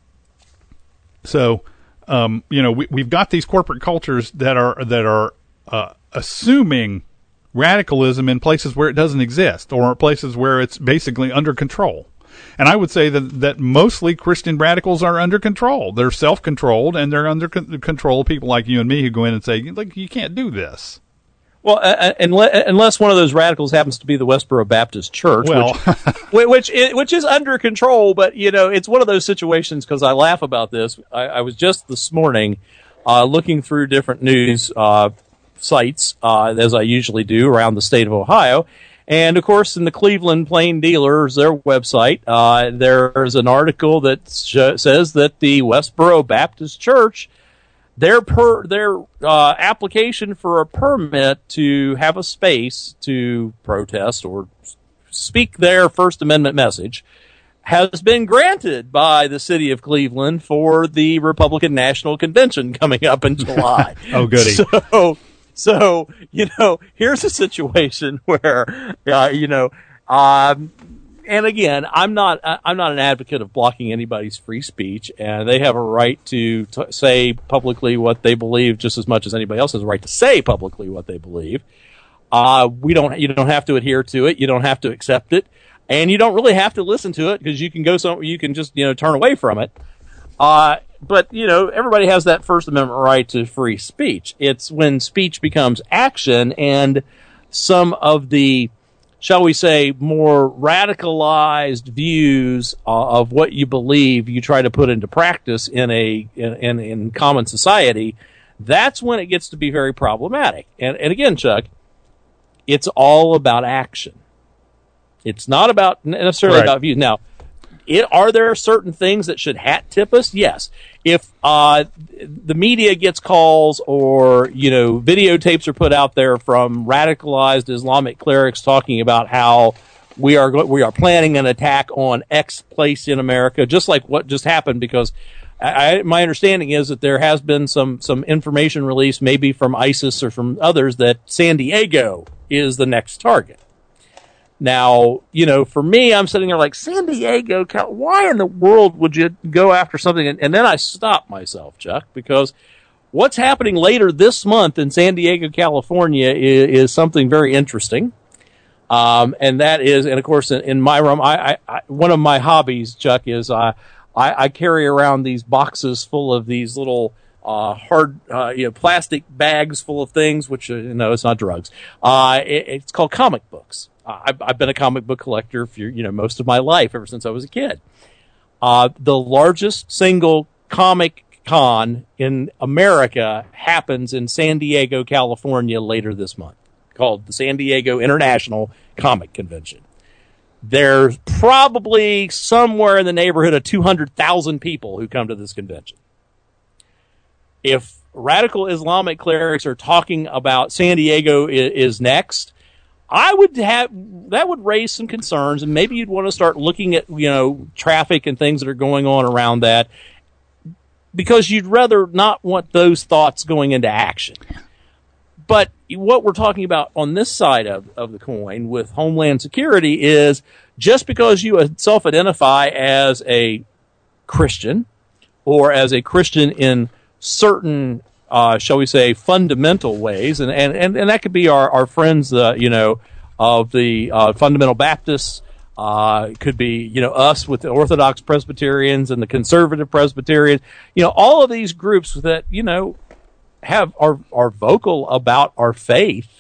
So, um, you know, we, we've got these corporate cultures that are that are uh, assuming radicalism in places where it doesn't exist, or places where it's basically under control. And I would say that, that mostly Christian radicals are under control. They're self-controlled, and they're under con- control of people like you and me who go in and say, like, you can't do this. Well, uh, unless one of those radicals happens to be the Westboro Baptist Church, well, which, which, is, which is under control, but, you know, it's one of those situations, because I laugh about this. I, I was just this morning uh, looking through different news uh, sites, uh, as I usually do, around the state of Ohio. And, of course, in the Cleveland Plain Dealer's, their website, uh, there's an article that sh- says that the Westboro Baptist Church, their per, their uh, application for a permit to have a space to protest or speak their First Amendment message has been granted by the city of Cleveland for the Republican National Convention coming up in July. Oh, goody. So... So, you know, here's a situation where, uh, you know, um, and again, I'm not, I'm not an advocate of blocking anybody's free speech, and they have a right to t- say publicly what they believe just as much as anybody else has a right to say publicly what they believe. Uh, we don't, you don't have to adhere to it. You don't have to accept it, and you don't really have to listen to it, because you can go some, you can just, you know, turn away from it. Uh, but, you know, everybody has that First Amendment right to free speech. It's when speech becomes action and some of the, shall we say, more radicalized views uh, of what you believe you try to put into practice in a in, in, in common society, that's when it gets to be very problematic. And, and again, Chuck, it's all about action. It's not about necessarily right. about views. Now, It, are there certain things that should hat tip us? Yes. If uh, the media gets calls, or, you know, videotapes are put out there from radicalized Islamic clerics talking about how we are we are planning an attack on X place in America, just like what just happened. Because I, my understanding is that there has been some some information released, maybe from ISIS or from others, that San Diego is the next target. Now, you know, for me, I'm sitting there like, San Diego, why in the world would you go after something? And, and then I stop myself, Chuck, because what's happening later this month in San Diego, California is, is something very interesting. Um, and that is, and of course, in, in my room, I, I, I, one of my hobbies, Chuck, is uh, I, I carry around these boxes full of these little uh, hard, uh, you know, plastic bags full of things, which, uh, no, it's not drugs. Uh, it, it's called comic books. Uh, I've, I've been a comic book collector for, you know, most of my life, ever since I was a kid. Uh, the largest single comic con in America happens in San Diego, California later this month, called the San Diego International Comic Convention. There's probably somewhere in the neighborhood of two hundred thousand people who come to this convention. If radical Islamic clerics are talking about San Diego is, is next, I would have, that would raise some concerns, and maybe you'd want to start looking at, you know, traffic and things that are going on around that, because you'd rather not want those thoughts going into action. But what we're talking about on this side of, of the coin with Homeland Security is, just because you self-identify as a Christian, or as a Christian in certain, uh, shall we say, fundamental ways, and, and, and, and that could be our, our friends, uh, you know, of the uh, fundamental Baptists, uh, it could be, you know, us with the Orthodox Presbyterians and the conservative Presbyterians, you know, all of these groups that, you know, have are, are vocal about our faith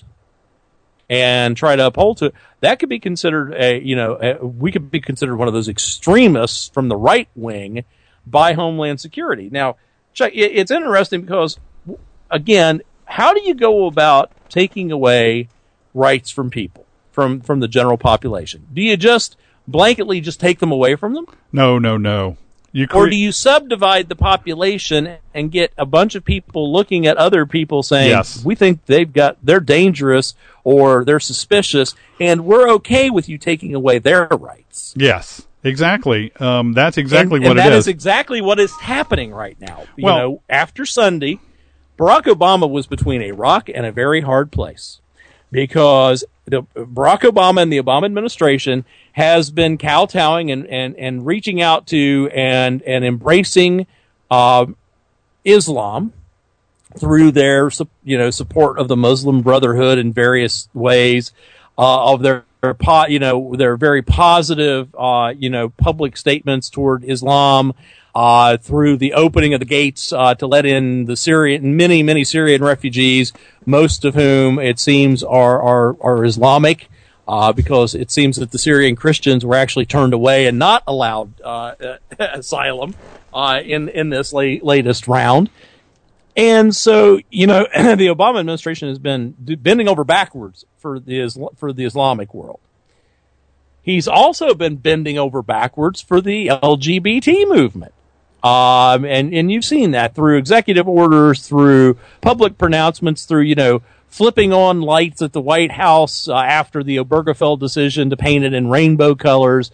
and try to uphold to it. That could be considered a, you know, a, we could be considered one of those extremists from the right wing by Homeland Security. Now, Chuck, it's interesting because, again, how do you go about taking away rights from people, from, from the general population? Do you just blanketly just take them away from them? No, no, no. You cre- or do you subdivide the population and get a bunch of people looking at other people saying, yes, we think they've got, they're dangerous or they're suspicious, and we're okay with you taking away their rights? Yes. Exactly. Um, that's exactly and, what and it that is. is exactly what is happening right now. You well, know, after Sunday, Barack Obama was between a rock and a very hard place, because the, Barack Obama and the Obama administration has been kowtowing and, and, and reaching out to and, and embracing uh, Islam through their, you know, support of the Muslim Brotherhood in various ways, uh, of their Po- you know, they're very positive, uh, you know, public statements toward Islam, uh, through the opening of the gates, uh, to let in the Syrian, many, many Syrian refugees, most of whom it seems are, are, are Islamic, uh, because it seems that the Syrian Christians were actually turned away and not allowed, uh, asylum, uh, in, in this la- latest round. And so, you know, the Obama administration has been bending over backwards for the Isla- for the Islamic world. He's also been bending over backwards for the L G B T movement. Um, and, and you've seen that through executive orders, through public pronouncements, through, you know, flipping on lights at the White House uh, after the Obergefell decision to paint it in rainbow colors.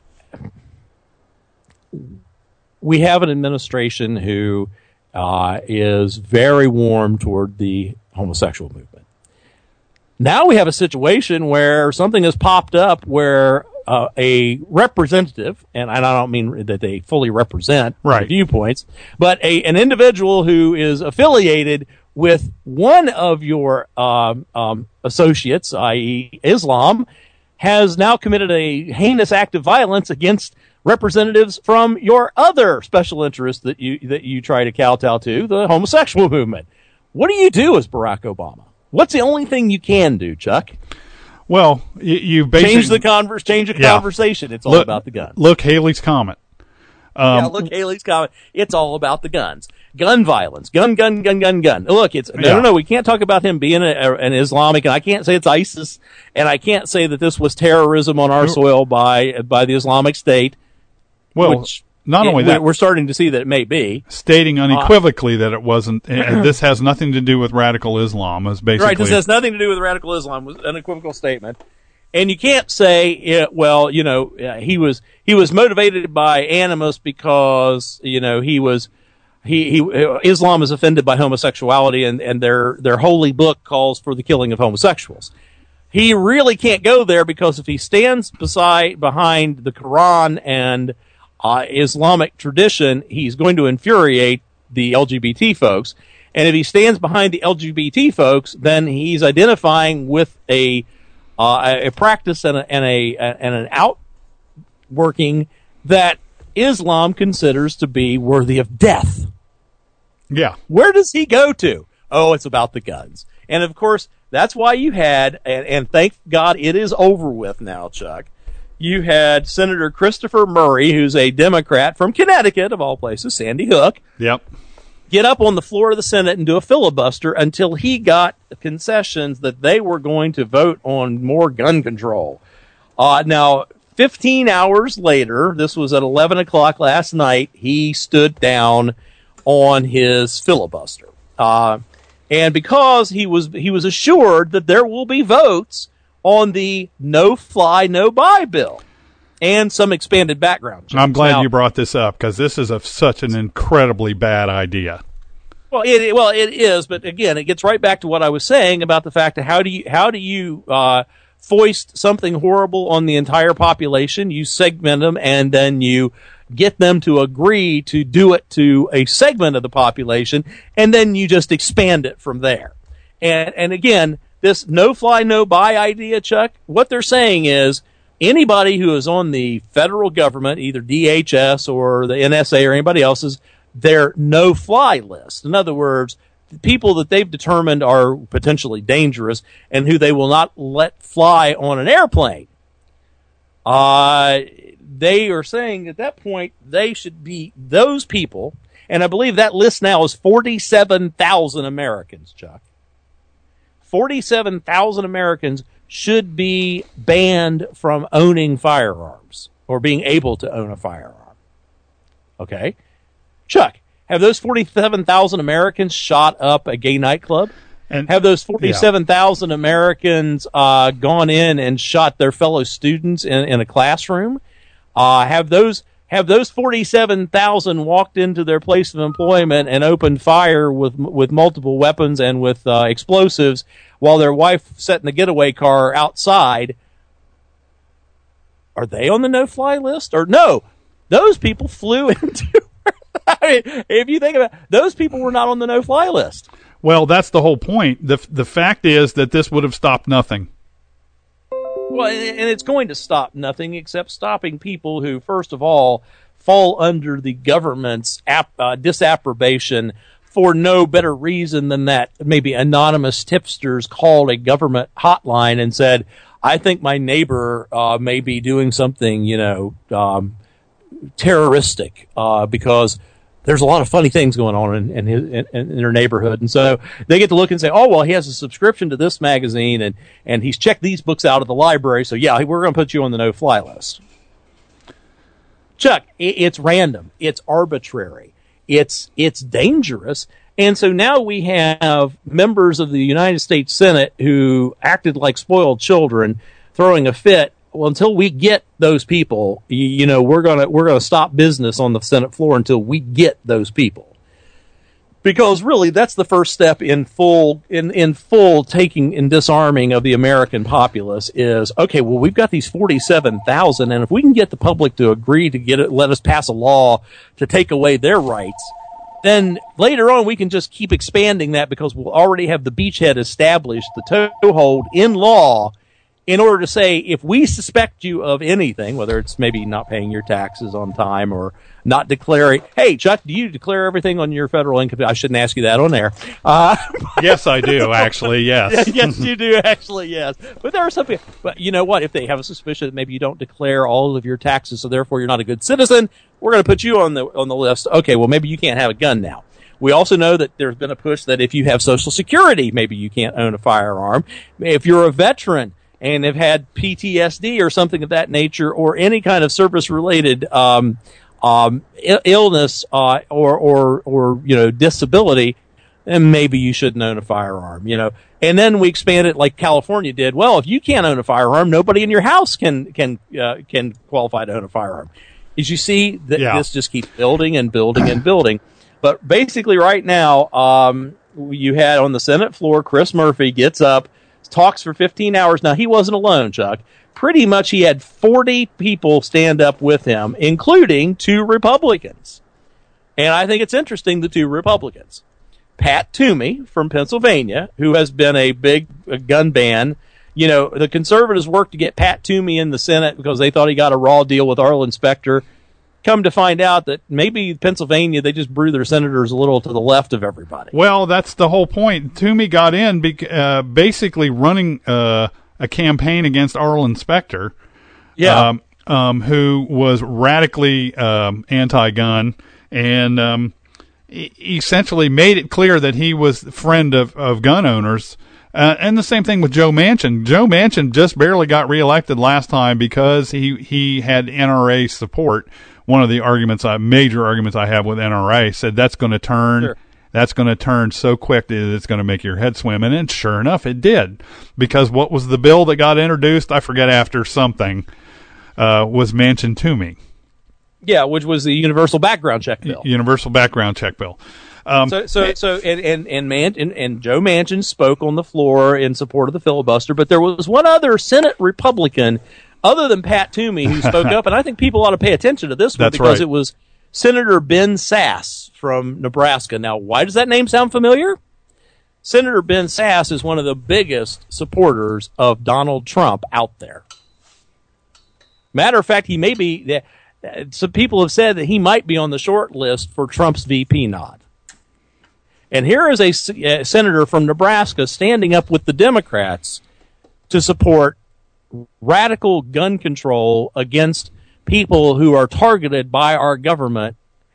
We have an administration who Uh, is very warm toward the homosexual movement. Now we have a situation where something has popped up where uh, a representative, and I don't mean that they fully represent right. the viewpoints, but a, an individual who is affiliated with one of your um, um, associates, that is. Islam, has now committed a heinous act of violence against representatives from your other special interest that you that you try to kowtow to, the homosexual movement. What do you do as Barack Obama? What's the only thing you can do, Chuck? Well, you, you basically change the converse, change the yeah. conversation. It's all look, about the guns. Look, Haley's comment. Um, yeah, look, Haley's comment. It's all about the guns. Gun violence. Gun, gun, gun, gun, gun. Look, it's, no, yeah. no, no, we can't talk about him being a, a, an Islamic, and I can't say it's ISIS, and I can't say that this was terrorism on our soil by, by the Islamic State. Well, which, not only it, that, we're starting to see that it may be. Stating unequivocally uh, that it wasn't, and this has nothing to do with radical Islam, is basically. Right, this has nothing to do with radical Islam, was an unequivocal statement. And you can't say, yeah, well, you know, uh, he was he was motivated by animus because, you know, he was he, he Islam is offended by homosexuality, and, and their their holy book calls for the killing of homosexuals. He really can't go there, because if he stands beside behind the Quran and uh, Islamic tradition, he's going to infuriate the L G B T folks. And if he stands behind the L G B T folks, then he's identifying with a uh, a practice and, a, and a and an outworking that Islam considers to be worthy of death. Yeah. Where does he go to? Oh, it's about the guns. And of course, that's why you had, and, and thank God it is over with now, Chuck. You had Senator Christopher Murray, who's a Democrat from Connecticut, of all places, Sandy Hook. Yep. Get up on the floor of the Senate and do a filibuster until he got concessions that they were going to vote on more gun control. Uh, now, fifteen hours later, this was at eleven o'clock last night, he stood down on his filibuster. Uh, and because he was he was assured that there will be votes on the no-fly, no-buy bill and some expanded background checks. I'm glad now, you brought this up, because this is a, such an incredibly bad idea. Well, it well it is, but again, it gets right back to what I was saying about the fact that how do you how do you uh, foist something horrible on the entire population? You segment them, and then you get them to agree to do it to a segment of the population, and then you just expand it from there. And and again, this no-fly, no-buy idea, Chuck, what they're saying is anybody who is on the federal government, either D H S or the N S A or anybody else's, their no-fly list. In other words, the people that they've determined are potentially dangerous and who they will not let fly on an airplane. Uh, they are saying at that point they should be those people, and I believe that list now is forty-seven thousand Americans, Chuck. forty-seven thousand Americans should be banned from owning firearms or being able to own a firearm. Okay? Chuck, have those forty-seven thousand Americans shot up a gay nightclub? And have those forty-seven thousand yeah. Americans uh, gone in and shot their fellow students in, in a classroom? Uh, have those have those forty-seven thousand walked into their place of employment and opened fire with with multiple weapons and with uh, explosives while their wife sat in the getaway car outside? Are they on the no-fly list? Or no, those people flew into... I mean, if you think about it, those people were not on the no-fly list. Well, that's the whole point. The the fact is that this would have stopped nothing. Well, and it's going to stop nothing except stopping people who, first of all, fall under the government's ap- uh, disapprobation for no better reason than that maybe anonymous tipsters called a government hotline and said, I think my neighbor uh, may be doing something, you know, um, terroristic uh, because there's a lot of funny things going on in, in, his, in, in their neighborhood. And so they get to look and say, oh, well, he has a subscription to this magazine and, and he's checked these books out at the library. So, yeah, we're going to put you on the no-fly list. Chuck, it, it's random. It's arbitrary. It's, it's dangerous. And so now we have members of the United States Senate who acted like spoiled children throwing a fit. Well, until we get those people, you, you know, we're gonna we're gonna stop business on the Senate floor until we get those people, because really that's the first step in full in, in full taking and disarming of the American populace. Is okay. Well, we've got these forty-seven thousand, and if we can get the public to agree to get it, let us pass a law to take away their rights, then later on we can just keep expanding that because we'll already have the beachhead established, the toehold in law. In order to say, if we suspect you of anything, whether it's maybe not paying your taxes on time or not declaring, hey, Chuck, do you declare everything on your federal income? I shouldn't ask you that on air. Uh, yes, I do, actually, yes. Yes, you do, actually, yes. But there are some people, but you know what? If they have a suspicion that maybe you don't declare all of your taxes, so therefore you're not a good citizen, we're going to put you on the on the list. Okay, well, maybe you can't have a gun now. We also know that there's been a push that if you have Social Security, maybe you can't own a firearm. If you're a veteran and have had P T S D or something of that nature, or any kind of service-related um, um, I- illness uh, or, or, or you know, disability, then maybe you shouldn't own a firearm, you know. And then we expanded like California did. Well, if you can't own a firearm, nobody in your house can can uh, can qualify to own a firearm. As you see, th- yeah. this just keeps building and building and building. But basically, right now, um, you had on the Senate floor, Chris Murphy gets up, talks for fifteen hours. Now, he wasn't alone, Chuck. Pretty much he had forty people stand up with him, including two Republicans. And I think it's interesting, the two Republicans. Pat Toomey from Pennsylvania, who has been a big a gun ban. You know, the conservatives worked to get Pat Toomey in the Senate because they thought he got a raw deal with Arlen Specter. Come to find out that maybe Pennsylvania, they just brew their senators a little to the left of everybody. Well, that's the whole point. Toomey got in bec- uh, basically running uh, a campaign against Arlen Specter, yeah, um, um, who was radically um, anti-gun and um, e- essentially made it clear that he was a friend of, of gun owners. Uh, and the same thing with Joe Manchin. Joe Manchin just barely got reelected last time because he, he had N R A support. One of the arguments, I, major arguments I have with N R A, said that's going to turn, sure. that's going to turn so quick that it's going to make your head swim. And then, sure enough, it did. Because what was the bill that got introduced? I forget after something uh, was Manchin Toomey. Yeah, which was the universal background check bill. Universal background check bill. Um, so, so, so, and and and, Man, and and Joe Manchin spoke on the floor in support of the filibuster, but there was one other Senate Republican, other than Pat Toomey, who spoke up, and I think people ought to pay attention to this one That's because right. it was Senator Ben Sasse from Nebraska. Now, why does that name sound familiar? Senator Ben Sasse is one of the biggest supporters of Donald Trump out there. Matter of fact, he may be. Some people have said that he might be on the short list for Trump's V P nod. And here is a, a senator from Nebraska standing up with the Democrats to support radical gun control against people who are targeted by our government.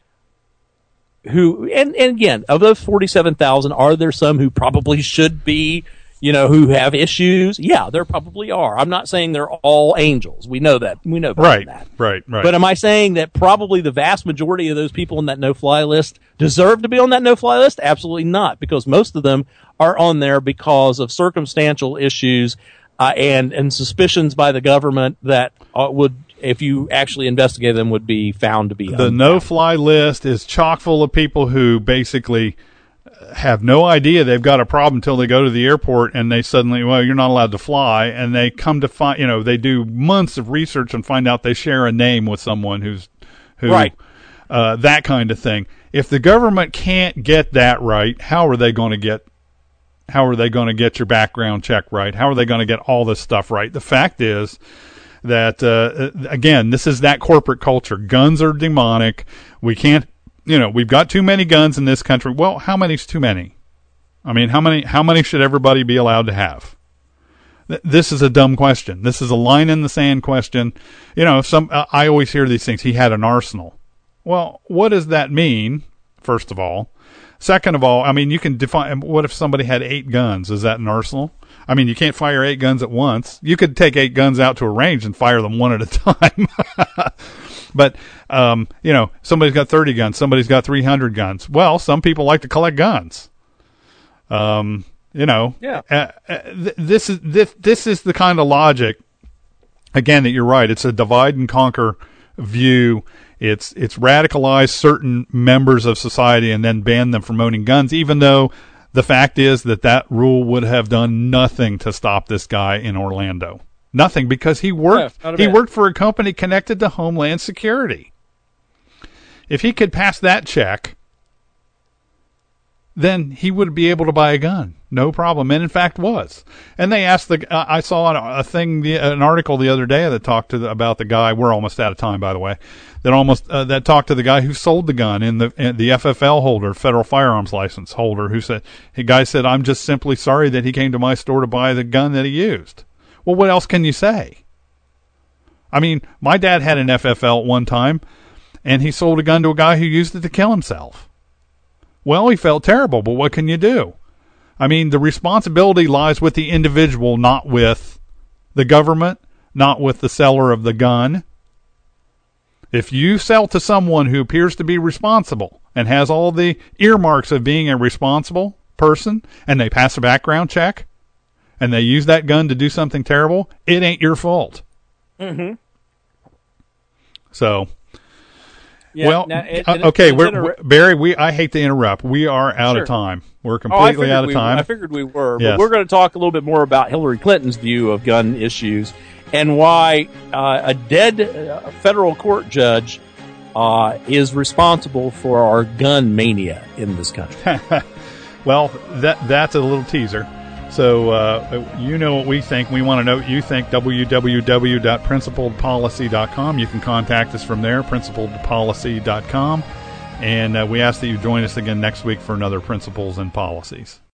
Who and, and again, of those forty-seven thousand, are there some who probably should be, you know, who have issues? Yeah, there probably are. I'm not saying they're all angels. We know that. We know better right, than that. right, right. But am I saying that probably the vast majority of those people on that no-fly list deserve to be on that no-fly list? Absolutely not, because most of them are on there because of circumstantial issues uh, and and suspicions by the government that uh, would, if you actually investigate them, would be found to be the unfounded. no-fly list is chock full of people who basically have no idea they've got a problem until they go to the airport and they suddenly, well, you're not allowed to fly, and they come to find, you know, they do months of research and find out they share a name with someone who's, who, right. uh, that kind of thing. If the government can't get that right, how are they going to get, how are they going to get your background check right? How are they going to get all this stuff right? The fact is that, uh, again, this is that corporate culture. Guns are demonic. We can't, You know, we've got too many guns in this country. Well, how many's too many? I mean, how many how many should everybody be allowed to have? Th- this is a dumb question. This is a line in the sand question. You know, some uh, I always hear these things. He had an arsenal. Well, what does that mean, first of all? Second of all, I mean, you can define, what if somebody had eight guns? Is that an arsenal? I mean, you can't fire eight guns at once. You could take eight guns out to a range and fire them one at a time. But, um, you know, somebody's got thirty guns, somebody's got three hundred guns. Well, some people like to collect guns. Um, you know, yeah. uh, uh, th- this is this this is the kind of logic. Again, that you're right. It's a divide and conquer view. It's it's radicalized certain members of society and then ban them from owning guns, even though the fact is that that rule would have done nothing to stop this guy in Orlando. Nothing, because he worked yeah, he worked for a company connected to Homeland Security. If he could pass that check, then he would be able to buy a gun, no problem, and in fact was. And they asked the uh, I saw a thing, the, an article the other day that talked to the, about the guy. We're almost out of time, by the way. That almost uh, that talked to the guy who sold the gun, in the in the F F L holder, federal firearms license holder, who said the guy said, "I'm just simply sorry that he came to my store to buy the gun that he used." Well, what else can you say? I mean, my dad had an F F L at one time, and he sold a gun to a guy who used it to kill himself. Well, he felt terrible, but what can you do? I mean, the responsibility lies with the individual, not with the government, not with the seller of the gun. If you sell to someone who appears to be responsible and has all the earmarks of being irresponsible, person and they pass a background check and they use that gun to do something terrible, it ain't your fault. Mm-hmm. So, yeah, well, now, it, uh, it, okay, it, we're, inter- we're, Barry, we I hate to interrupt. We are out Sure. of time. We're Oh, I completely figured out of we, time. I figured we were, Yes. but we're going to talk a little bit more about Hillary Clinton's view of gun issues and why uh, a dead uh, federal court judge uh, is responsible for our gun mania in this country. Well, that that's a little teaser. So uh, you know what we think. We want to know what you think. w w w dot principled policy dot com. You can contact us from there, principled policy dot com. And uh, we ask that you join us again next week for another Principles and Policies.